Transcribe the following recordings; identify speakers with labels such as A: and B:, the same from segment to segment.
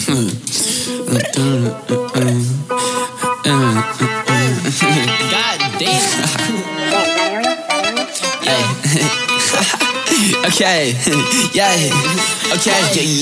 A: God damn.
B: Okay, yeah, okay,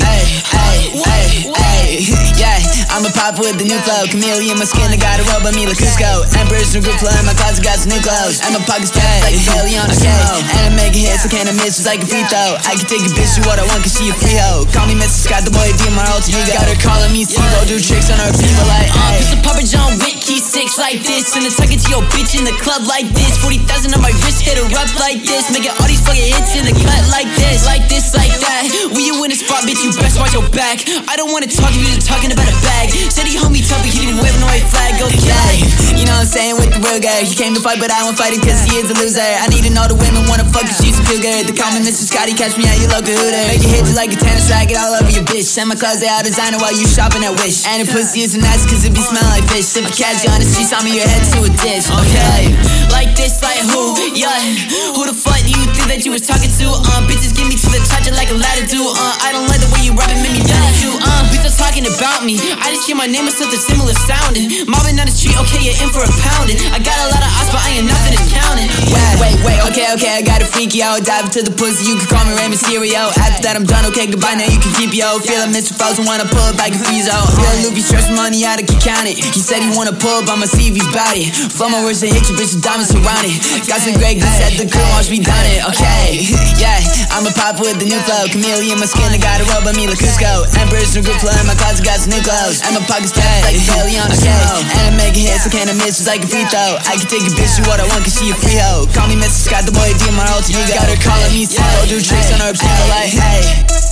B: yeah, I'ma pop with the new flow. Chameleon, my skin, I got a robe on me like Cusco. Emperor's new group flow, in my closet got some new clothes. And my pockets packed like a belly on a snow. And I make hits, I can't miss, just like a free throw. I can take a bitch, do what I want, cause she a free hoe. Call me Mr. Scott, the boy, be my alter ego. Got her calling me Steve-O, do tricks on her people like,
A: It's a Papa John Wick, he's 6 like this. And it's talking to your bitch in the club like this. 40,000 on my wrist, hit her up like this. Making all these fucking hits in the cut like this, like this, like that. When you in a spot, bitch, you best watch your back. I don't wanna talk if you're just talking about a bag. Said he homie tough, but he didn't wave no white flag, okay.
B: You know what I'm saying, with the real guy. He came to fight, but I won't fight him cause he is a loser. I need to know the women wanna fuck cause she's feel good. They call me Mr. Scotty, catch me at your local Hooter. Make it hit you like a tennis racket all over your bitch. Send my closet out designer while you shopping at Wish. And the pussy isn't nice cause it be smell like fish. If I catch you on the street, saw me your head to a dish, okay.
A: Like this, like who, yeah. Who the fuck do you think that you was talking to? Bitches give me to the touch like a ladder do. I don't like the way you rapping, make me done at you. Bitches talking about me. I just hear my name or something similar sounding. Mobbing on the street, okay, you're in for a pounding. I got a lot of odds, but I ain't nothing to counting.
B: Wait, okay, I got a freaky, yo. Dive to the pussy, you can call me Rey Mysterio. After that, I'm done, okay, goodbye, now you can keep, yo. Feeling Mr. Frozen, wanna pull it back and freeze, yo. Feeling loopy, stress money out, I can count it. He said he wanna pull up, I'ma see if he's bout it. Flow my words to hit you, bitch, the diamonds surrounded. Got some great good set, the crew watch me done it, okay. Yeah, I'ma pop with the new flow. Chameleon, my skin, I got a robe on me like Cusco. Emperor's new group flow, in my closet got some new clothes. And my pockets packed like a belly on a snow. And I make hits, I can't miss, just like a free throw. I can take a bitch, do what I want, cause she a free hoe. Call me Mr. Scott, the boy, be my alter ego. Got her calling me Steve-O, do tricks on her people like, hey.